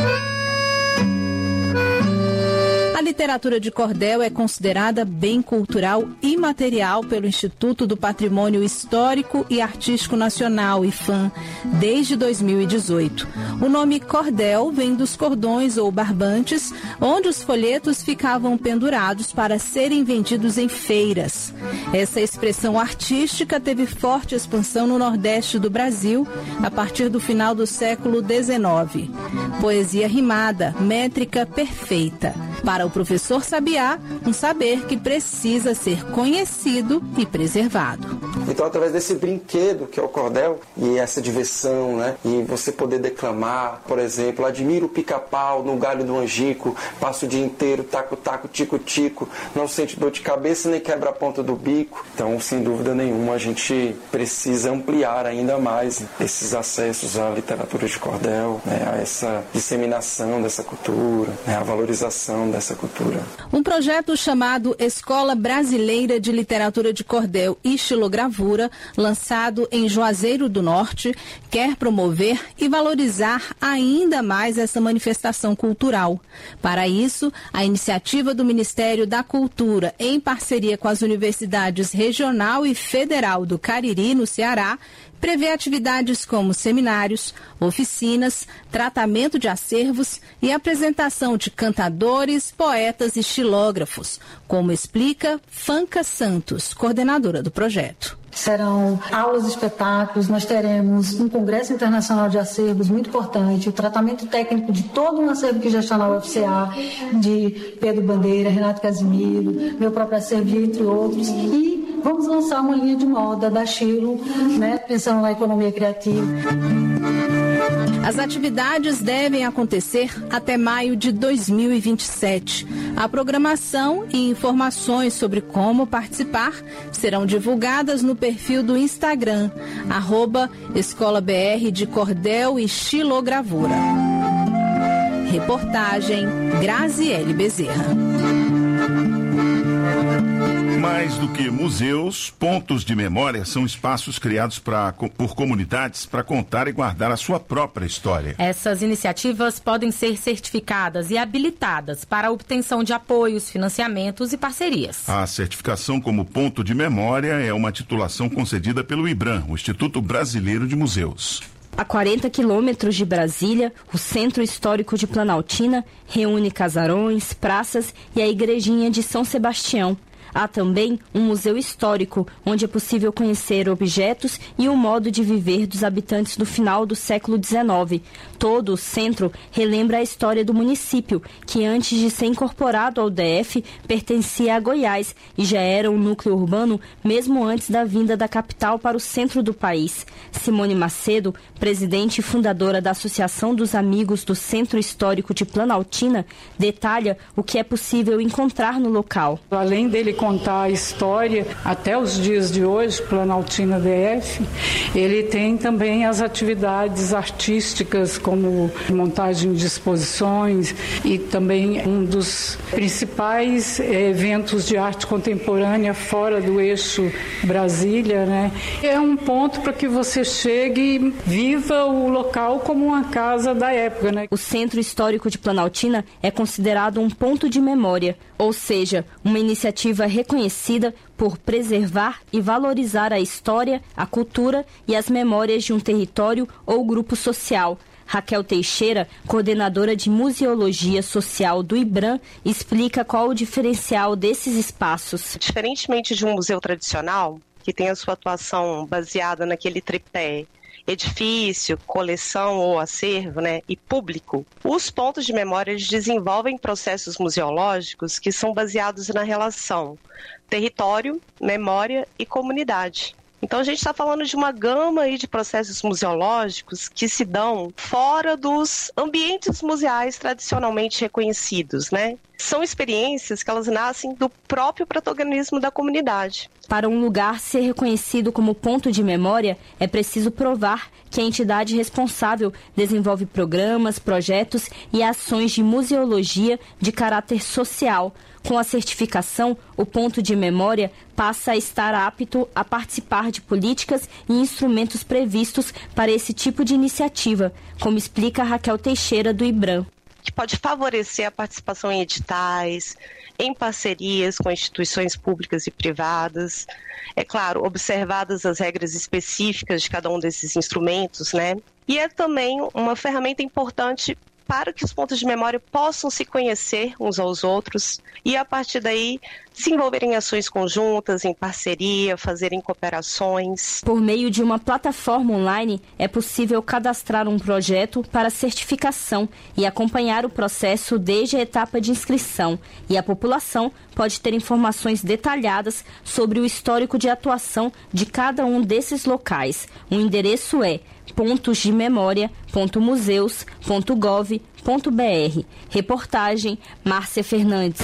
A literatura de cordel é considerada bem cultural imaterial pelo Instituto do Patrimônio Histórico e Artístico Nacional, IFAM, desde 2018. O nome cordel vem dos cordões ou barbantes, onde os folhetos ficavam pendurados para serem vendidos em feiras. Essa expressão artística teve forte expansão no Nordeste do Brasil a partir do final do século XIX. Poesia rimada, métrica perfeita. Para o professor Sabiá, um saber que precisa ser conhecido e preservado. Então, através desse brinquedo que é o cordel, e essa diversão, né? E você poder declamar, por exemplo, admiro o pica-pau no galho do angico, passa o dia inteiro, taco-taco, tico-tico, não sente dor de cabeça nem quebra a ponta do bico. Então, sem dúvida nenhuma, a gente precisa ampliar ainda mais esses acessos à literatura de cordel, né? A essa disseminação dessa cultura, né? A valorização dessa cultura. Um projeto chamado Escola Brasileira de Literatura de Cordel e Xilogravura, lançado em Juazeiro do Norte, quer promover e valorizar ainda mais essa manifestação cultural. Para isso, a iniciativa do Ministério da Cultura, em parceria com as universidades regional e federal do Cariri, no Ceará, prevê atividades como seminários, oficinas, tratamento de acervos e apresentação de cantadores, poetas e xilógrafos, como explica Fanca Santos, coordenadora do projeto. Serão aulas e espetáculos, nós teremos um congresso internacional de acervos muito importante, o tratamento técnico de todo um acervo que já está na UFCA, de Pedro Bandeira, Renato Casimiro, meu próprio acervo, entre outros, e vamos lançar uma linha de moda da Xilo, né, pensando na economia criativa. As atividades devem acontecer até maio de 2027. A programação e informações sobre como participar serão divulgadas no perfil do Instagram, @EscolaBR de Cordel e Xilogravura. Reportagem Graziele Bezerra. Mais do que museus, pontos de memória são espaços criados por comunidades para contar e guardar a sua própria história. Essas iniciativas podem ser certificadas e habilitadas para a obtenção de apoios, financiamentos e parcerias. A certificação como ponto de memória é uma titulação concedida pelo IBRAM, o Instituto Brasileiro de Museus. A 40 quilômetros de Brasília, o Centro Histórico de Planaltina reúne casarões, praças e a Igrejinha de São Sebastião. Há também um museu histórico, onde é possível conhecer objetos e o modo de viver dos habitantes do final do século XIX. Todo o centro relembra a história do município, que antes de ser incorporado ao DF, pertencia a Goiás e já era um núcleo urbano mesmo antes da vinda da capital para o centro do país. Simone Macedo, presidente e fundadora da Associação dos Amigos do Centro Histórico de Planaltina, detalha o que é possível encontrar no local. Além dele contar a história até os dias de hoje, Planaltina DF, ele tem também as atividades artísticas, como montagem de exposições e também um dos principais eventos de arte contemporânea fora do eixo Brasília, né? É um ponto para que você chegue e viva o local como uma casa da época, né? O Centro Histórico de Planaltina é considerado um ponto de memória, ou seja, uma iniciativa reconhecida por preservar e valorizar a história, a cultura e as memórias de um território ou grupo social. Raquel Teixeira, coordenadora de Museologia Social do IBRAM, explica qual o diferencial desses espaços. Diferentemente de um museu tradicional, que tem a sua atuação baseada naquele tripé edifício, coleção ou acervo, né, e público, os pontos de memória eles desenvolvem processos museológicos que são baseados na relação território, memória e comunidade. Então a gente está falando de uma gama aí de processos museológicos que se dão fora dos ambientes museais tradicionalmente reconhecidos, né? São experiências que elas nascem do próprio protagonismo da comunidade. Para um lugar ser reconhecido como ponto de memória, é preciso provar que a entidade responsável desenvolve programas, projetos e ações de museologia de caráter social. Com a certificação, o ponto de memória passa a estar apto a participar de políticas e instrumentos previstos para esse tipo de iniciativa, como explica Raquel Teixeira, do IBRAM. Que pode favorecer a participação em editais, em parcerias com instituições públicas e privadas, é claro, observadas as regras específicas de cada um desses instrumentos, né? E é também uma ferramenta importante para que os pontos de memória possam se conhecer uns aos outros e, a partir daí, desenvolverem ações conjuntas, em parceria, fazerem cooperações. Por meio de uma plataforma online, é possível cadastrar um projeto para certificação e acompanhar o processo desde a etapa de inscrição. E a população pode ter informações detalhadas sobre o histórico de atuação de cada um desses locais. O endereço é pontosdememoria.museus.gov.br. Reportagem Márcia Fernandes.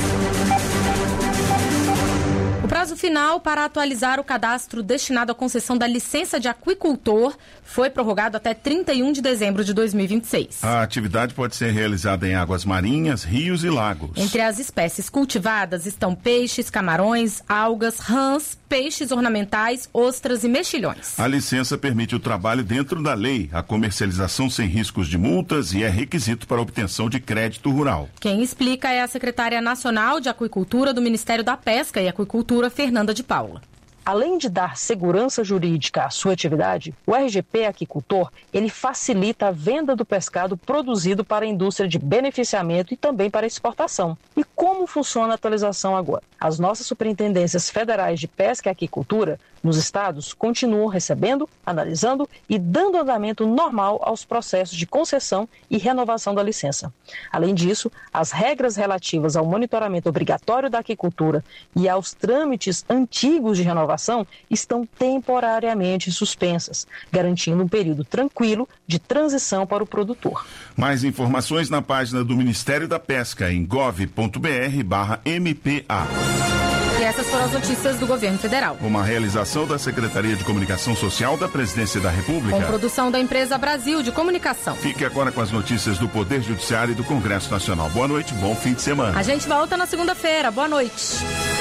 O prazo final para atualizar o cadastro destinado à concessão da licença de aquicultor foi prorrogado até 31 de dezembro de 2026. A atividade pode ser realizada em águas marinhas, rios e lagos. Entre as espécies cultivadas estão peixes, camarões, algas, rãs, peixes ornamentais, ostras e mexilhões. A licença permite o trabalho dentro da lei, a comercialização sem riscos de multas e é requisito para a obtenção de crédito rural. Quem explica é a secretária nacional de Aquicultura do Ministério da Pesca e Aquicultura, Fernanda de Paula. Além de dar segurança jurídica à sua atividade, o RGP Aquicultor, ele facilita a venda do pescado produzido para a indústria de beneficiamento e também para exportação. E como funciona a atualização agora? As nossas superintendências federais de pesca e aquicultura nos estados continuam recebendo, analisando e dando andamento normal aos processos de concessão e renovação da licença. Além disso, as regras relativas ao monitoramento obrigatório da aquicultura e aos trâmites antigos de renovação estão temporariamente suspensas, garantindo um período tranquilo de transição para o produtor. Mais informações na página do Ministério da Pesca em gov.br/MPA. E essas foram as notícias do governo federal. Uma realização da Secretaria de Comunicação Social da Presidência da República. Com produção da empresa Brasil de Comunicação. Fique agora com as notícias do Poder Judiciário e do Congresso Nacional. Boa noite, bom fim de semana. A gente volta na segunda-feira. Boa noite.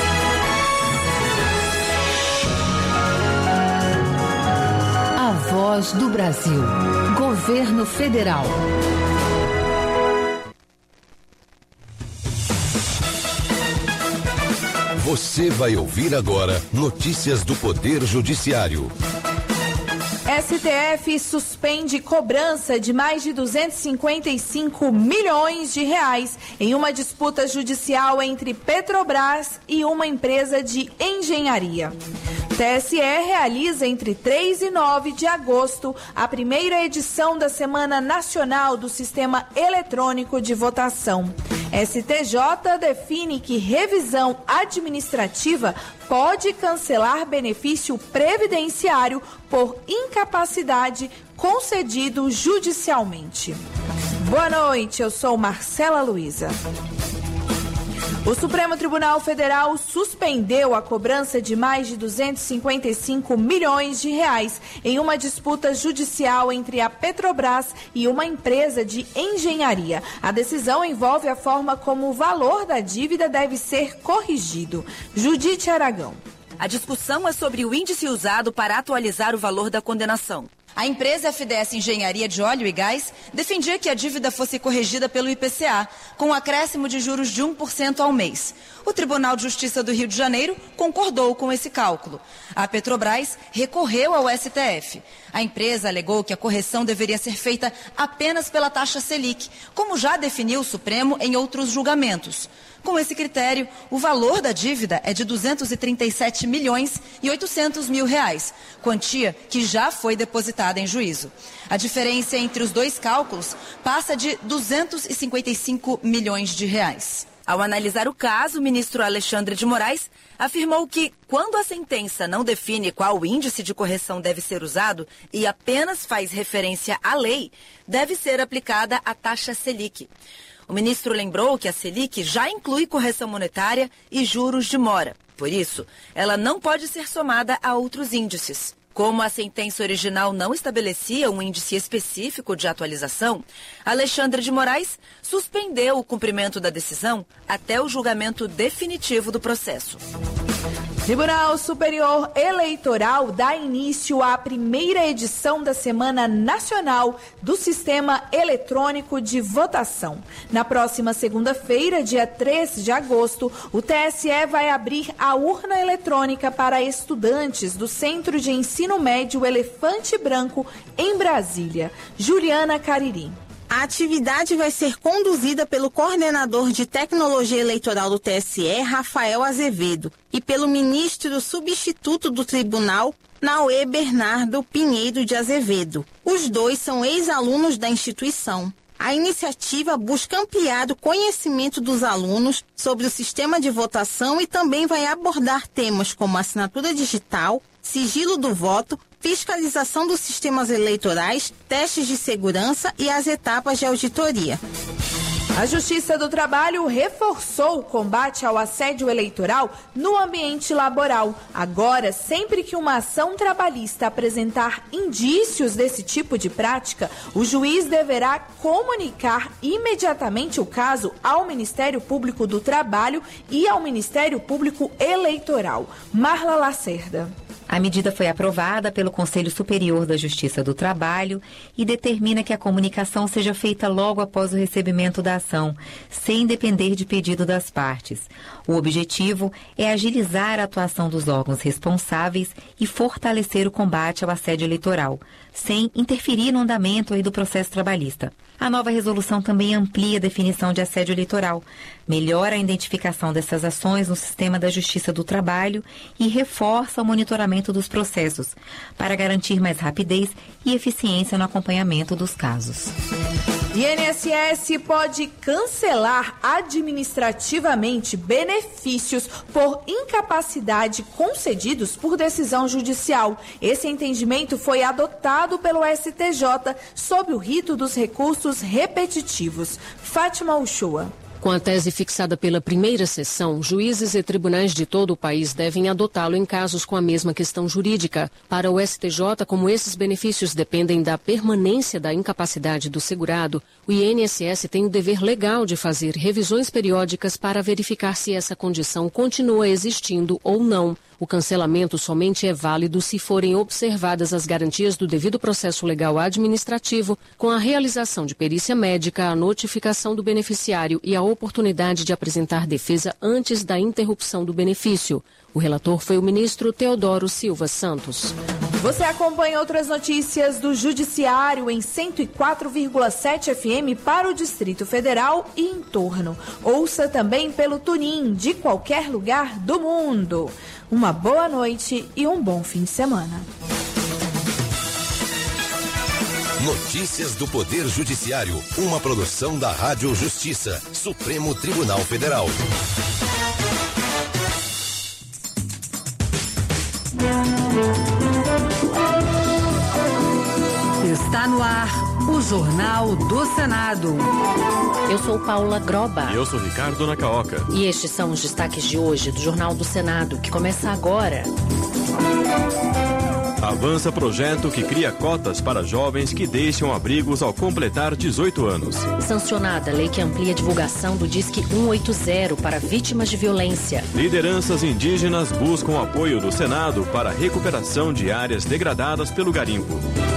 A Voz do Brasil. Governo Federal. Você vai ouvir agora notícias do Poder Judiciário. STF suspende cobrança de mais de 255 milhões de reais em uma disputa judicial entre Petrobras e uma empresa de engenharia. TSE realiza entre 3 e 9 de agosto a primeira edição da Semana Nacional do Sistema Eletrônico de Votação. STJ define que revisão administrativa pode cancelar benefício previdenciário por incapacidade concedido judicialmente. Boa noite, eu sou Marcela Luiza. O Supremo Tribunal Federal suspendeu a cobrança de mais de 255 milhões de reais em uma disputa judicial entre a Petrobras e uma empresa de engenharia. A decisão envolve a forma como o valor da dívida deve ser corrigido. Judite Aragão. A discussão é sobre o índice usado para atualizar o valor da condenação. A empresa FDS Engenharia de Óleo e Gás defendia que a dívida fosse corrigida pelo IPCA, com um acréscimo de juros de 1% ao mês. O Tribunal de Justiça do Rio de Janeiro concordou com esse cálculo. A Petrobras recorreu ao STF. A empresa alegou que a correção deveria ser feita apenas pela taxa Selic, como já definiu o Supremo em outros julgamentos. Com esse critério, o valor da dívida é de 237 milhões e 800 mil reais, quantia que já foi depositada em juízo. A diferença entre os dois cálculos passa de 255 milhões de reais. Ao analisar o caso, o ministro Alexandre de Moraes afirmou que, quando a sentença não define qual índice de correção deve ser usado e apenas faz referência à lei, deve ser aplicada a taxa Selic. O ministro lembrou que a Selic já inclui correção monetária e juros de mora. Por isso, ela não pode ser somada a outros índices. Como a sentença original não estabelecia um índice específico de atualização, Alexandre de Moraes suspendeu o cumprimento da decisão até o julgamento definitivo do processo. Tribunal Superior Eleitoral dá início à primeira edição da Semana Nacional do Sistema Eletrônico de Votação. Na próxima segunda-feira, dia 3 de agosto, o TSE vai abrir a urna eletrônica para estudantes do Centro de Ensino Médio Elefante Branco, em Brasília. Juliana Cariri. A atividade vai ser conduzida pelo coordenador de tecnologia eleitoral do TSE, Rafael Azevedo, e pelo ministro substituto do tribunal, Nauê Bernardo Pinheiro de Azevedo. Os dois são ex-alunos da instituição. A iniciativa busca ampliar o conhecimento dos alunos sobre o sistema de votação e também vai abordar temas como assinatura digital, sigilo do voto, fiscalização dos sistemas eleitorais, testes de segurança e as etapas de auditoria. A Justiça do Trabalho reforçou o combate ao assédio eleitoral no ambiente laboral. Agora, sempre que uma ação trabalhista apresentar indícios desse tipo de prática, o juiz deverá comunicar imediatamente o caso ao Ministério Público do Trabalho e ao Ministério Público Eleitoral. Marla Lacerda. A medida foi aprovada pelo Conselho Superior da Justiça do Trabalho e determina que a comunicação seja feita logo após o recebimento da ação, sem depender de pedido das partes. O objetivo é agilizar a atuação dos órgãos responsáveis e fortalecer o combate ao assédio eleitoral, sem interferir no andamento do processo trabalhista. A nova resolução também amplia a definição de assédio eleitoral, melhora a identificação dessas ações no sistema da Justiça do Trabalho e reforça o monitoramento dos processos, para garantir mais rapidez e eficiência no acompanhamento dos casos. INSS pode cancelar administrativamente benefícios por incapacidade concedidos por decisão judicial. Esse entendimento foi adotado pelo STJ sob o rito dos recursos repetitivos. Fátima Uchoa. Com a tese fixada pela primeira sessão, juízes e tribunais de todo o país devem adotá-lo em casos com a mesma questão jurídica. Para o STJ, como esses benefícios dependem da permanência da incapacidade do segurado, o INSS tem o dever legal de fazer revisões periódicas para verificar se essa condição continua existindo ou não. O cancelamento somente é válido se forem observadas as garantias do devido processo legal administrativo, com a realização de perícia médica, a notificação do beneficiário e a oportunidade de apresentar defesa antes da interrupção do benefício. O relator foi o ministro Teodoro Silva Santos. Você acompanha outras notícias do Judiciário em 104,7 FM para o Distrito Federal e em torno. Ouça também pelo TuneIn de qualquer lugar do mundo. Uma boa noite e um bom fim de semana. Notícias do Poder Judiciário, uma produção da Rádio Justiça, Supremo Tribunal Federal. Está no ar o Jornal do Senado. Eu sou Paula Groba. E eu sou Ricardo Nacaoca. E estes são os destaques de hoje do Jornal do Senado, que começa agora. Avança projeto que cria cotas para jovens que deixam abrigos ao completar 18 anos. Sancionada lei que amplia a divulgação do Disque 180 para vítimas de violência. Lideranças indígenas buscam apoio do Senado para a recuperação de áreas degradadas pelo garimpo.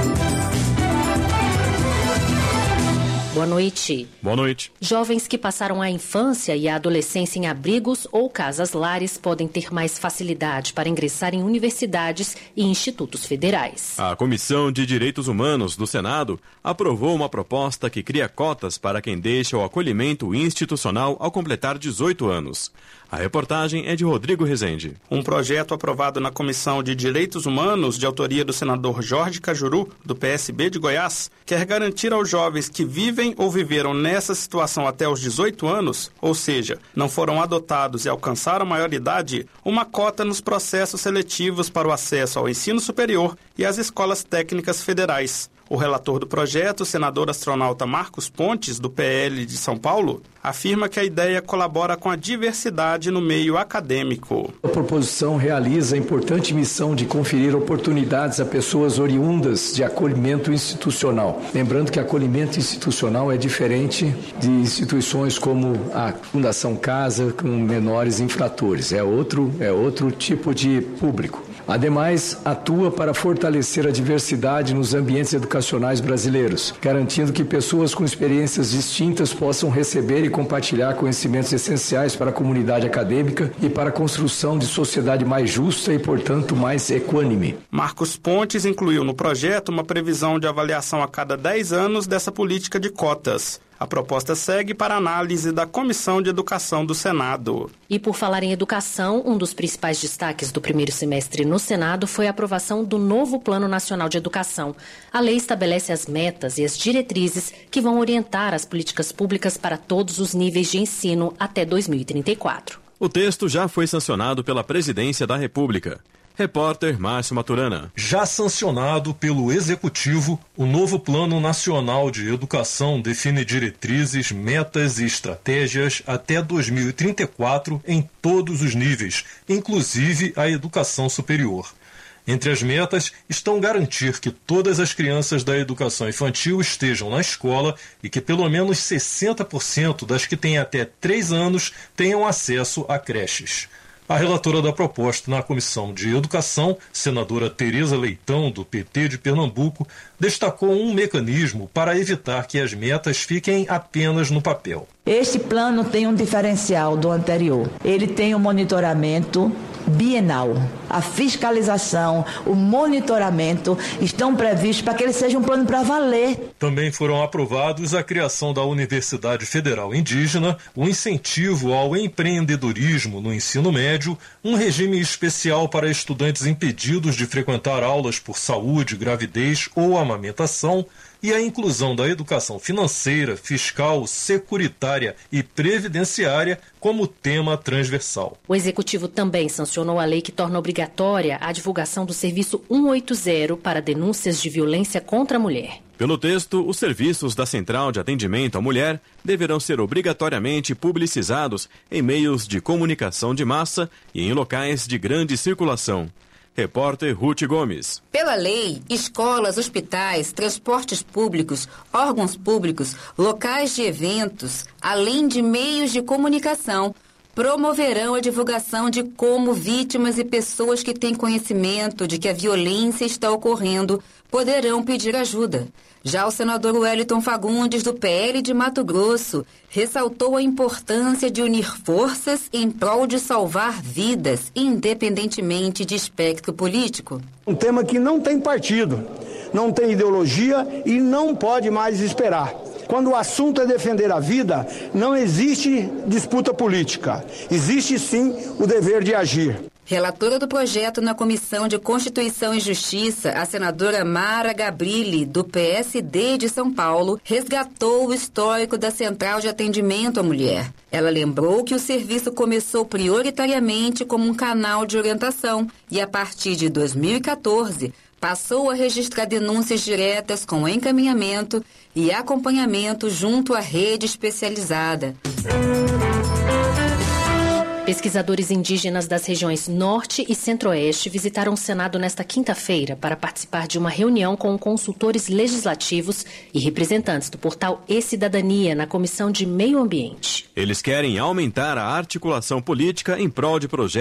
Boa noite. Boa noite. Jovens que passaram a infância e a adolescência em abrigos ou casas-lares podem ter mais facilidade para ingressar em universidades e institutos federais. A Comissão de Direitos Humanos do Senado aprovou uma proposta que cria cotas para quem deixa o acolhimento institucional ao completar 18 anos. A reportagem é de Rodrigo Rezende. Um projeto aprovado na Comissão de Direitos Humanos, de autoria do senador Jorge Cajuru, do PSB de Goiás, quer garantir aos jovens que vivem ou viveram nessa situação até os 18 anos, ou seja, não foram adotados e alcançaram a maioridade, uma cota nos processos seletivos para o acesso ao ensino superior e às escolas técnicas federais. O relator do projeto, o senador astronauta Marcos Pontes, do PL de São Paulo, afirma que a ideia colabora com a diversidade no meio acadêmico. A proposição realiza a importante missão de conferir oportunidades a pessoas oriundas de acolhimento institucional. Lembrando que acolhimento institucional é diferente de instituições como a Fundação Casa, com menores infratores. É outro tipo de público. Ademais, atua para fortalecer a diversidade nos ambientes educacionais brasileiros, garantindo que pessoas com experiências distintas possam receber e compartilhar conhecimentos essenciais para a comunidade acadêmica e para a construção de sociedade mais justa e, portanto, mais equânime. Marcos Pontes incluiu no projeto uma previsão de avaliação a cada 10 anos dessa política de cotas. A proposta segue para análise da Comissão de Educação do Senado. E por falar em educação, um dos principais destaques do primeiro semestre no Senado foi a aprovação do novo Plano Nacional de Educação. A lei estabelece as metas e as diretrizes que vão orientar as políticas públicas para todos os níveis de ensino até 2034. O texto já foi sancionado pela Presidência da República. Repórter Márcio Maturana. Já sancionado pelo Executivo, o novo Plano Nacional de Educação define diretrizes, metas e estratégias até 2034 em todos os níveis, inclusive a educação superior. Entre as metas estão garantir que todas as crianças da educação infantil estejam na escola e que pelo menos 60% das que têm até 3 anos tenham acesso a creches. A relatora da proposta na Comissão de Educação, senadora Tereza Leitão, do PT de Pernambuco, destacou um mecanismo para evitar que as metas fiquem apenas no papel. Este plano tem um diferencial do anterior. Ele tem um monitoramento bienal. A fiscalização, o monitoramento estão previstos para que ele seja um plano para valer. Também foram aprovados a criação da Universidade Federal Indígena, o incentivo ao empreendedorismo no ensino médio, um regime especial para estudantes impedidos de frequentar aulas por saúde, gravidez ou amamentação, e a inclusão da educação financeira, fiscal, securitária e previdenciária como tema transversal. O Executivo também sancionou a lei que torna obrigatória a divulgação do serviço 180 para denúncias de violência contra a mulher. Pelo texto, os serviços da Central de Atendimento à Mulher deverão ser obrigatoriamente publicizados em meios de comunicação de massa e em locais de grande circulação. Repórter Ruth Gomes. Pela lei, escolas, hospitais, transportes públicos, órgãos públicos, locais de eventos, além de meios de comunicação, promoverão a divulgação de como vítimas e pessoas que têm conhecimento de que a violência está ocorrendo poderão pedir ajuda. Já o senador Wellington Fagundes, do PL de Mato Grosso, ressaltou a importância de unir forças em prol de salvar vidas, independentemente de espectro político. Um tema que não tem partido, não tem ideologia e não pode mais esperar. Quando o assunto é defender a vida, não existe disputa política. Existe sim o dever de agir. Relatora do projeto na Comissão de Constituição e Justiça, a senadora Mara Gabrilli, do PSD de São Paulo, resgatou o histórico da Central de Atendimento à Mulher. Ela lembrou que o serviço começou prioritariamente como um canal de orientação e, a partir de 2014, passou a registrar denúncias diretas com encaminhamento e acompanhamento junto à rede especializada. Pesquisadores indígenas das regiões Norte e Centro-Oeste visitaram o Senado nesta quinta-feira para participar de uma reunião com consultores legislativos e representantes do portal E-Cidadania na Comissão de Meio Ambiente. Eles querem aumentar a articulação política em prol de projetos